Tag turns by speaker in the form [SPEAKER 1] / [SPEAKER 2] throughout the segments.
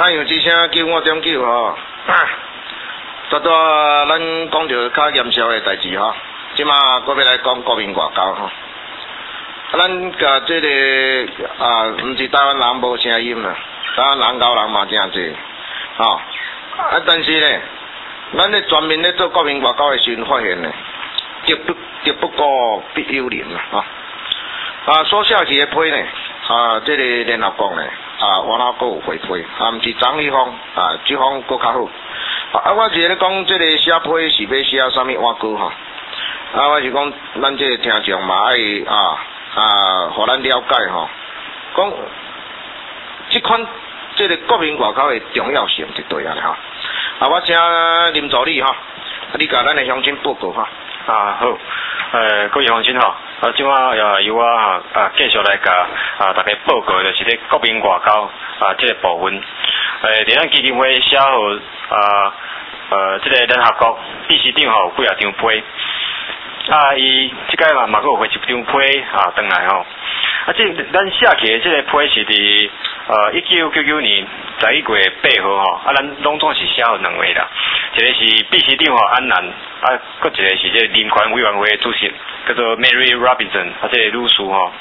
[SPEAKER 1] 啊，杨之声95.9吼，咱讲着较严肃的代志吼，即马我要来讲国民外交吼。咱甲即个毋是台湾人无声音啦，台湾人交人嘛真济，吼。但是呢，咱咧全面咧做国民外交的时阵，发现呢，敌不过必有邻啦，吼。所下期的批呢，即个联合国呢，我那个有回批，毋是张立峰，这方佫较好。我是咧讲，即个写批是要写啥物碗糕吼？我是讲，咱即个听众嘛爱互咱了解吼，讲即款即个国民外交的重要性就对啊吼。我请林助理吼，你甲咱的乡亲报告吼。
[SPEAKER 2] 好，各位乡亲吼，即马由我继续来甲大家报告，就是咧国民外交即个部分。伫咱基金会写好即个联合国秘书长吼几啊张批。伊即届嘛佫有发一张批转来吼。即咱写起的即个批是伫1999年11月8号吼，咱拢总是写好2位啦。一个是秘书长安南，佫一个是即个人权委员会主席，叫做 Mary Robinson，即个女士吼。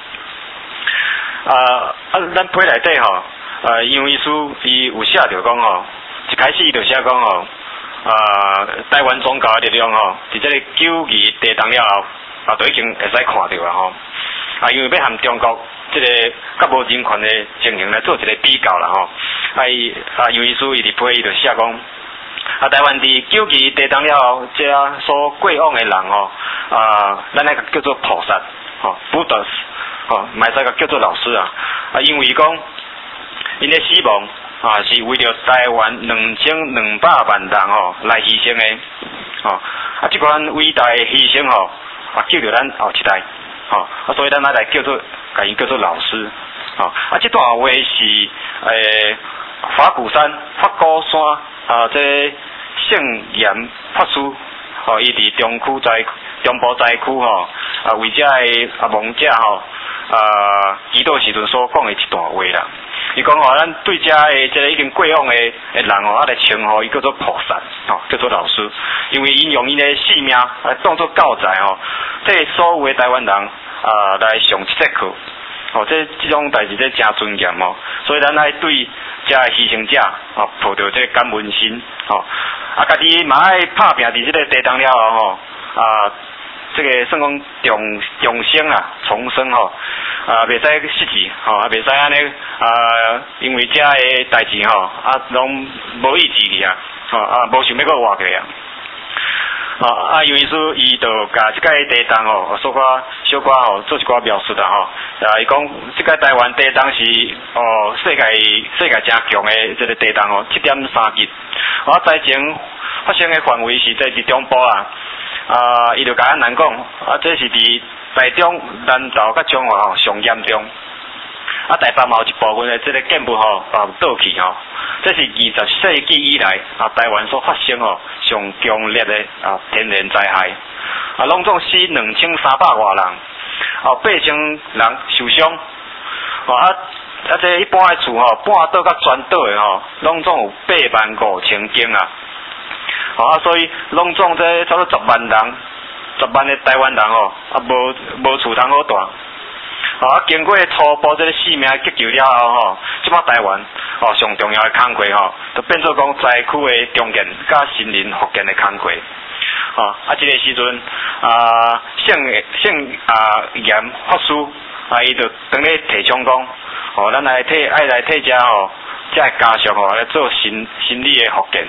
[SPEAKER 2] 咱批内底吼，杨医师伊有写着讲吼，一开始伊就写讲吼。台湾宗教的力量吼，伫这个9二地动了后，都已经会使看到啦吼。因为要和中国这个较无人权的情形来做一个比较啦吼。杨医师伊伫批伊就写讲，台湾伫9二地动了后，这所过往的人吼，咱来叫做菩萨吼，Buddhas吼，嘛使个叫做老师啊。因为讲，因的死亡。是为着台湾2200万人吼来牺牲的，吼即款伟大的牺牲吼，救着咱后一代，吼所以咱来甲伊叫做老师，吼即段话是法鼓山法鼓山这圣严法师，吼伊伫中部灾区吼为遮的亡者吼祈祷时阵所讲的一段话啦。伊讲吼，咱对遮的即个已经过往的人吼，来称呼伊叫做菩萨，吼叫做老师，因为因用因的性命来当作教材吼，替所有的台湾人来上这节课，吼这种代志这真尊严吼，所以咱爱对遮的牺牲者抱着这个感恩心，吼家己嘛爱拍拼伫这个地动了后吼这个算讲重生重生吼，袂使失志吼，袂使安尼因为遮个代志吼，拢无意志去吼，无想要搁活去杨医师伊就甲即个地动吼，小可吼做一寡描述啦吼，伊讲即个台湾地动是世界真强的即个地动吼，7.3级，灾情发生的范围是在伫中部啦。伊就甲咱讲，这是伫台中、南投甲彰化吼上严重。台北嘛有一部分的这个建物吼倒去吼，这是20世纪以来台湾所发生吼上强烈的天然灾害，拢总死2300外人，8,000人受伤，这一般的厝吼半岛甲全岛的吼，拢总有85000间啊。所以拢总这差不多10万人，10万的台湾人吼，无厝通好住。经过初步这个性命急救了后吼，即摆台湾上重要的工课吼，就变做讲灾区的重建甲心灵复健的工课。这个时阵圣严法师伊就当咧提倡讲，咱爱来替遮吼，遮家属吼来做心理的复健。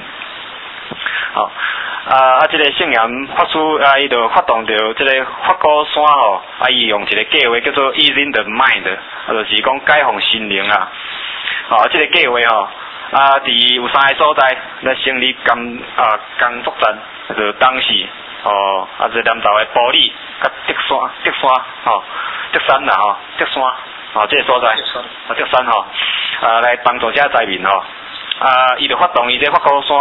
[SPEAKER 2] 这个圣严法师伊就发动着这个法鼓山吼，伊用一个计划叫做 Easing the Mind， 就是讲解放心灵啦。这个计划吼，伫有3个所在来成立工作站，就当时就南投的埔里甲德山啦吼，德山这个所在，德山吼，来帮助遮灾民吼。 伊就发动伊这花果山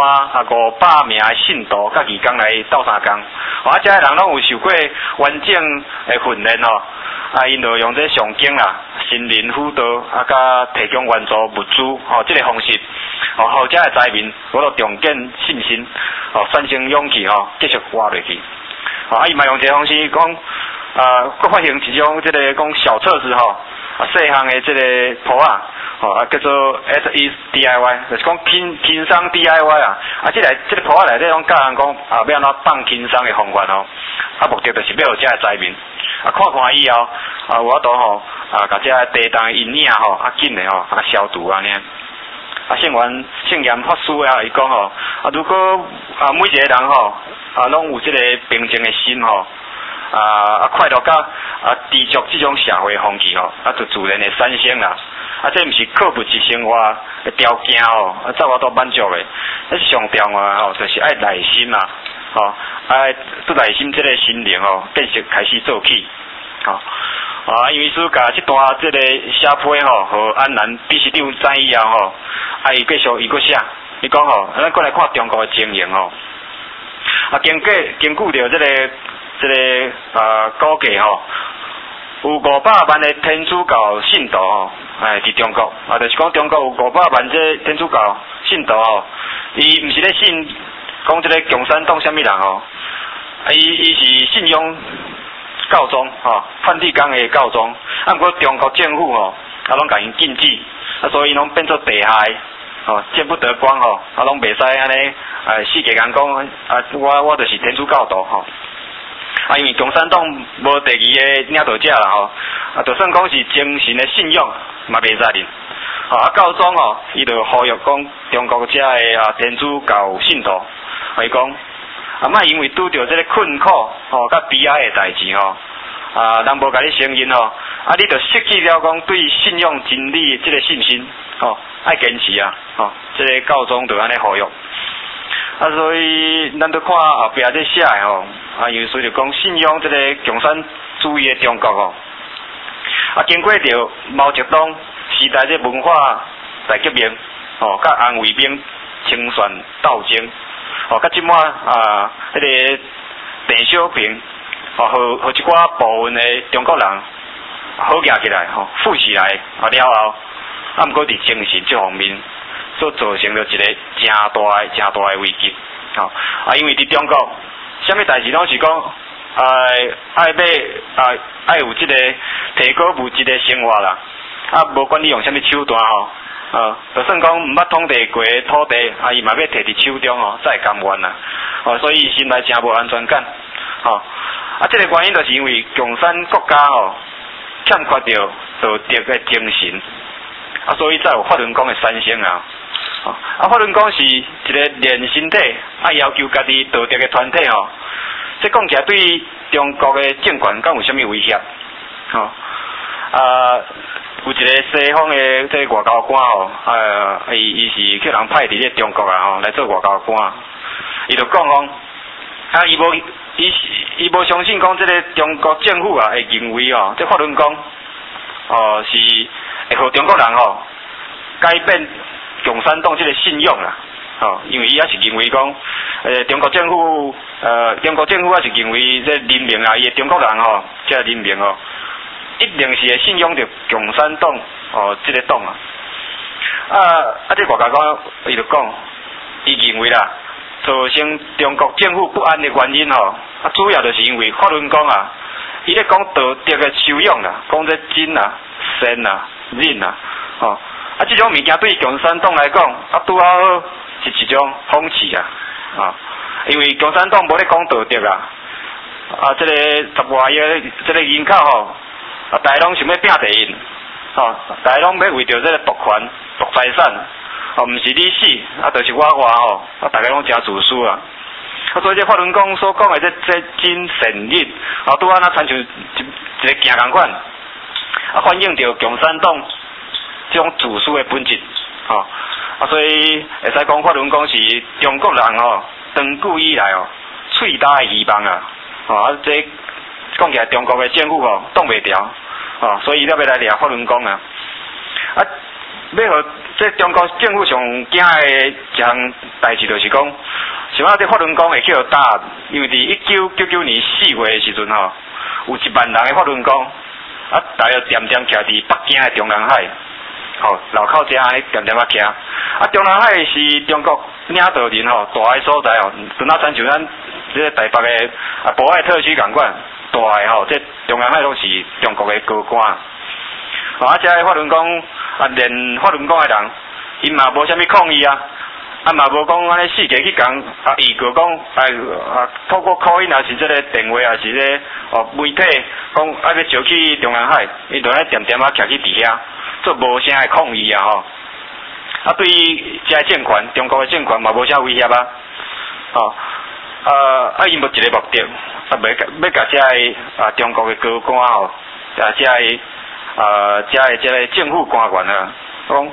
[SPEAKER 2] 500名的信徒甲义工来斗相共，遮个人拢有受过完整的训练因就用这上经啦、心灵辅导甲提供援助物资这个方式，互遮个灾民我都重建信心，产生勇气继续活落去。伊嘛用这个方式讲，佫发行一种这个讲小册子细项的这个谱叫做 SEDIY， 就是讲轻松 DIY 这个谱内底拢教人讲要安怎放轻松的方法目的就是要有遮个灾民看看以后有法度甲遮个地动的阴影紧的消除安尼。圣严法师伊讲如果每一个人拢有这个平静的心快乐甲持续这种社会风气就自然会产生啦。这毋是靠物质生活的条件才我都满足的。上重要就是爱耐心啦，爱对耐心这个心灵建设开始做起。因为说甲这段这个写批和安南秘书长知以后伊继续伊佫写，伊讲咱佫来看中国的情形根据着这个估计有500万的天主教信徒伫中国就是讲中国有500万这天主教信徒伊毋是咧信讲这个共产党啥物人伊是信仰教宗梵蒂冈的教宗，不过中国政府拢甲因禁止，所以拢变做地下见不得光拢袂使安尼世界人讲我就是天主教徒因为共产党无第二个领导者啦就算讲是精神的信仰嘛袂使哩教宗伊就呼吁讲中国遮的天主教信徒伊讲莫因为拄着这个困苦甲悲哀的代志人无甲你承认你就失去了讲对信仰真理的这个信心爱坚持这个教宗就安尼呼吁所以咱都看后壁这写的因为所以就讲信仰这个共产主义的中国经过着毛泽东时代这文化大革命甲红卫兵清算斗争甲即摆迄个邓小平和一寡部分的中国人好起来富起来了后毋过伫精神这方面所造成了一个真大的危机因为伫中国啥物代志拢是讲爱有这个提高物质的生活啦无管你用啥物手段就算讲毋捌统治过的土地伊嘛要摕伫手中才会甘愿啦所以心内真无安全感这个原因就是因为共产国家欠缺着道德的精神所以才有法轮功的产生法轮功是一个练身体要求家己道德的团体这讲起来对中国的政权敢有啥物威胁有一个西方的这个外交官伊是叫人派伫咧中国来做外交官伊就讲伊无相信讲这个中国政府会认为这法轮功是会互中国人改变共产党这个信仰啦因为伊也是认为讲中国政府也是认为这人民伊的中国人这人民一定是会信仰着共产党这个党这外交官伊就讲伊认为啦造成中国政府不安的原因主要就是因为法轮功伊咧讲道德的修养啦，讲这真善忍这种物件对共产党来讲拄好是一种讽刺因为共产党无咧讲道德这个10外亿这个人口大家拢想要拼第一大家拢要为着这个夺权夺财产毋是你死就是我活大家拢真自私所以这法轮功所讲的这真善忍拄安那参像一个镜共款反映着共产党这种自私的本质所以会使讲法轮功是中国人长久以来最大的希望这讲起来中国的政府挡袂牢所以要来抓法轮功要互这中国政府上惊的一项代志，就是讲，想要这法轮功会去互打压，因为伫1999年4月的时阵吼，有1万人的法轮功，啊，大约点点徛伫北京的中南海，吼，路口遮安尼点点徛，啊，中南海是中国领导人吼大个所在吼，阵啊亲像咱这个台北的博爱特区共款，大个吼，这中南海拢是中国的高官。啊，遮个法轮功啊，练法轮功的人，因嘛无啥物抗议啊，啊嘛无讲安尼四界去讲啊，伊个讲透过口音啊是这个电话啊是这个媒体讲要招去中南海，伊就咧点点徛去伫遐，做无啥的抗议啊吼。啊，对于遮个政权，中国的政权嘛无啥威胁啊，吼。因无一个目的，要甲遮个中国的高官吼，啊遮个。这个政府官员啊，讲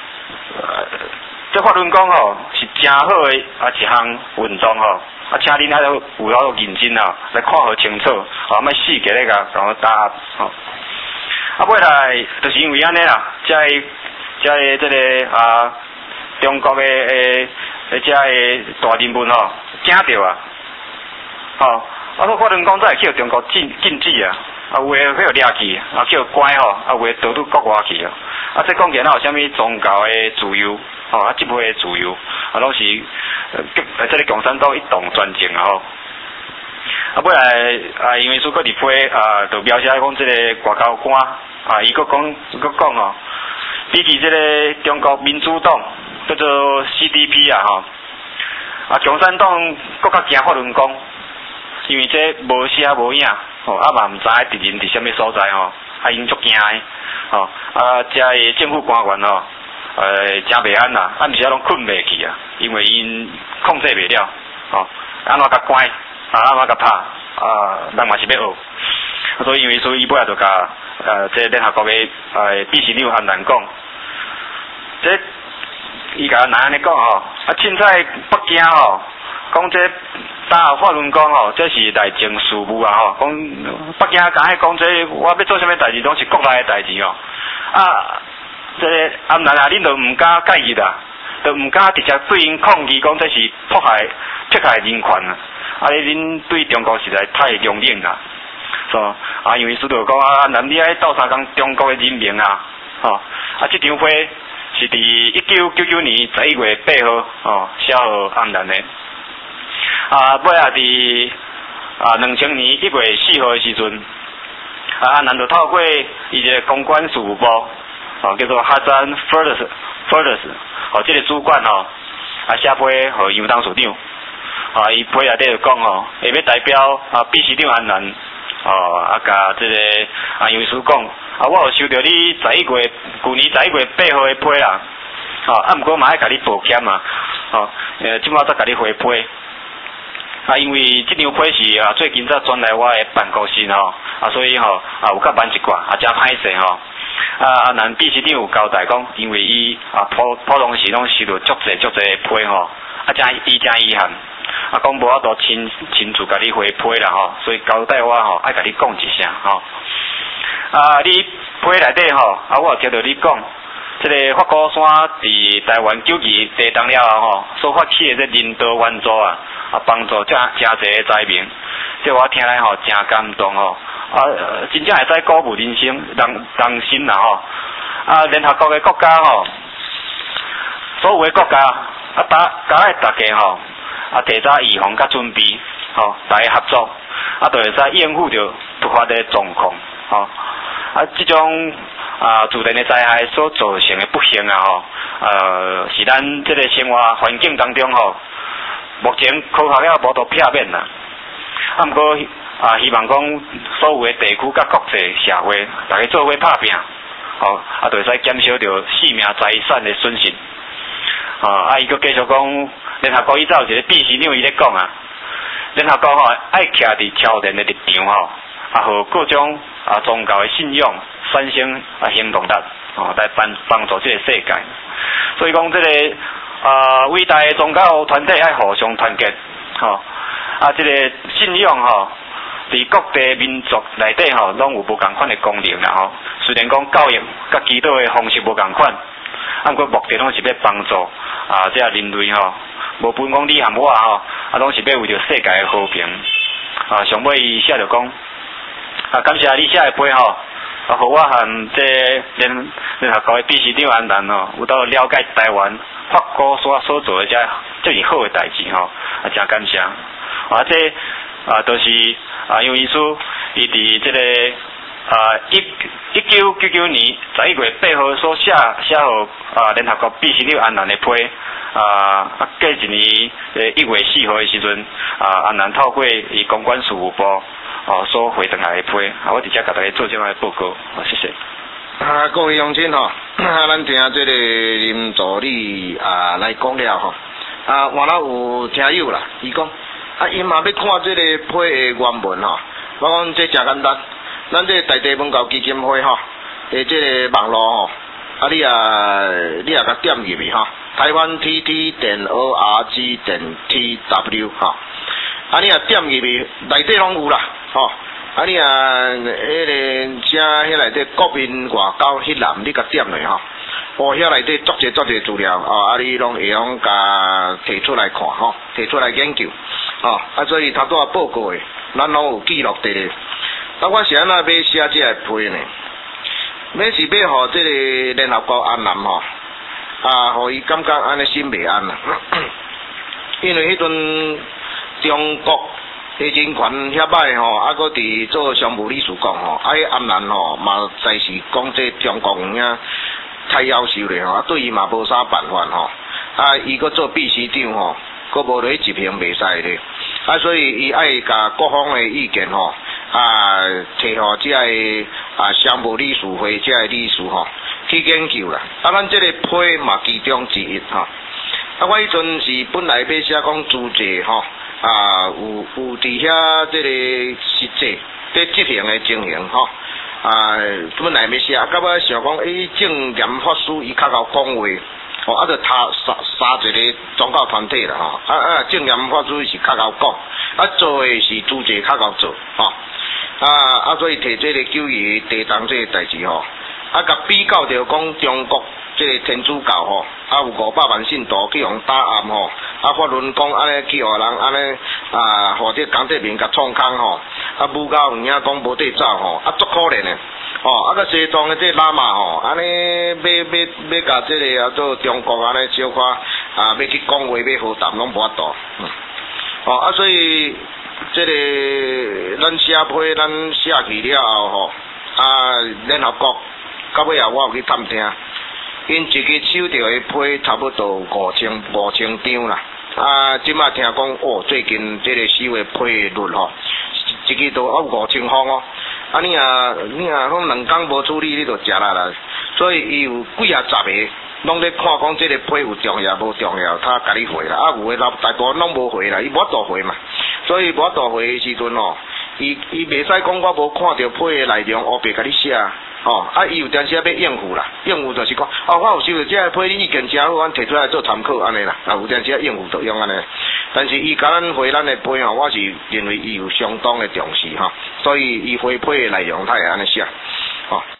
[SPEAKER 2] 这法轮功吼是真好的一项运动吼，啊，请恁还有好认真啊，来看好清楚，莫死个咧甲我打压吼。啊，尾来就是因为安尼啦，这个中国的这个大人物吼，惊着啊，吼，说法轮功才会去中国禁止啊。啊，有诶去掠去，啊叫乖吼，啊有诶逃到国外去哦。啊，这讲起来有啥物宗教诶自由，吼啊，集会诶自由，啊拢是这个共产党一党专政啊吼。啊，尾来因为说个伫批就描写讲这个外交官伊佫讲吼，比起这个中国民主党叫做 CDP 啊吼，共产党佫较惊法轮功，因为这无声无影。吼，啊嘛毋知敌人伫啥物所在吼，因足惊诶，吼，遮个政府官员吼，真袂安啦，毋是拢困袂去啊，因为因控制袂了，吼，安怎甲关，安怎甲拍，人嘛是要学，所以因为伊尾仔就甲这联合国诶秘书长安南讲，这伊甲咱安尼讲吼，凊彩北京吼，讲这。打法轮功吼，这是内政事务啊吼。讲北京敢爱讲这，我要做啥物代志，拢是国内的代志哦。这个安南啊，恁都毋敢介入啦，都毋敢直接对因抗议，讲这是迫害人权啊。恁对中国实在太容忍啦，是吧？因为师傅讲咱你爱斗相共中国的人民啊，吼。这场会是伫1999年11月8号哦，写号安南的。尾仔伫2000年1月4号的时阵，安南就透过伊一个公关事务部，叫做哈赞 Furthers， 这个主管写批互杨董事长，伊批内底就讲会要代表秘书长安南，甲这个杨秘书讲，我有收到你去年11月8号的批啦，毋过嘛爱甲你抱歉嘛，即摆才甲你回批。因为这张批是最近才转来我的办公室吼，所以有较慢一寡，真歹势吼。咱秘书长有交代讲，因为伊普通时拢收到足侪批吼，真遗憾，讲无法度亲自甲你回批啦吼，所以交代我爱甲你讲一声吼。你批内底我有听到你讲，这个花果山伫台湾9期地动了后所发起的这人道援助帮助真侪灾民，这我听来真感动真正会使鼓舞人心啦联合国的国家所有的国家大家提早预防甲准备大家合作就会使应付着突发的状况这种自然的灾害所造成的不幸是咱这个生活环境当中目前科学了无多避免啦。不过希望讲所有的地区甲国际社会，大家做伙打拼，就会使减少着性命财产的损失。伊佫继续讲，联合国伊有一个秘书长伊咧讲联合国爱徛伫超然的立场互各种宗教的信仰产生行动力来帮助这个世界。所以讲这个伟大的宗教团体爱互相团结这个信仰伫各地民族内底拢有无共款的功能啦虽然讲教育甲祈祷的方式无共款啊，毋过目的拢是要帮助这人类吼，无分讲你含我吼，拢是要为着世界的和平。上尾伊写着讲，感谢你写的批吼，互我和这联合国的秘书长安南吼，有到了解台湾法国所做的这是好的代志吼，真感谢。这就是杨医师，伊伫这个1999年11月8号所写互联合国秘书长安南的批，过一年1月4号的时阵，安南透过伊公关事务部所回转来的批，我直接甲大家做这样的报告，谢谢。
[SPEAKER 1] 各位乡亲吼，咱听这个林助理来讲了吼，原来有听友啦，伊讲伊嘛要看这个批的原文吼，我讲这真简单，咱这大地文教基金会吼，这个网络吼，你也甲点入去吼，台湾 TT.org.tw 吼，你也点入去，内底拢有啦吼。你迄个写迄内底国民外交迄栏，你甲点落吼，遐内底足侪资料你拢会用甲摕出来看吼，摕出来研究所以头拄报告的，咱拢有记录伫咧。我是安那要写这个批呢？要是要互这个联合国安南吼，互伊感觉安尼心袂安啦，因为迄阵中国。人权遐歹吼，搁伫做商务理事讲吼，安南吼嘛在是讲这中国遐太夭寿咧吼，对伊嘛无啥办法吼，伊搁做秘书长吼，搁无咧一平袂使咧，所以伊爱甲各方的意见吼，摕互这个商务理事会这个理事吼去研究啦，咱这个批嘛其中之一吼，我迄阵是本来要写讲租借吼。有伫遐这个实际在执行的情形吼，本来要写，到尾想讲，证严法师伊较够讲话，就三一个宗教团体啦吼，证严法师是较够讲，做的是主席较够做吼，所以摕这个9月地动这个代志吼，甲比较着讲中国。这个天主教吼，有500万信徒去互打压吼，法轮功安尼去互人安尼或者江泽民甲创空吼，武教有影讲无地走吼，足可怜的甲西藏的这喇嘛吼，安尼要甲这个做中国安尼小可要去讲话要好谈拢无法度，所以这个咱写批咱写去了后吼，联合国到尾我有去探听。因一个收到的批差不多5000张啦，即马听讲最近这个收的批率吼，一个都5000方你讲2天无处理你就食啦，所以伊有几十个拢咧看讲这个批有重要无重要，他甲你回啦，有诶大部分拢无回啦，伊无法度回嘛，所以无法度回的时阵伊袂使讲我无看到批的内容，黑白甲你写。伊有当时要应付啦，应付就是讲，我有收到这个批，你意见真好，阮摕出来做参考安尼啦，有当时应付就用安尼。但是伊甲咱回咱的批我是认为伊有相当的重视所以伊回批的内容他会安尼写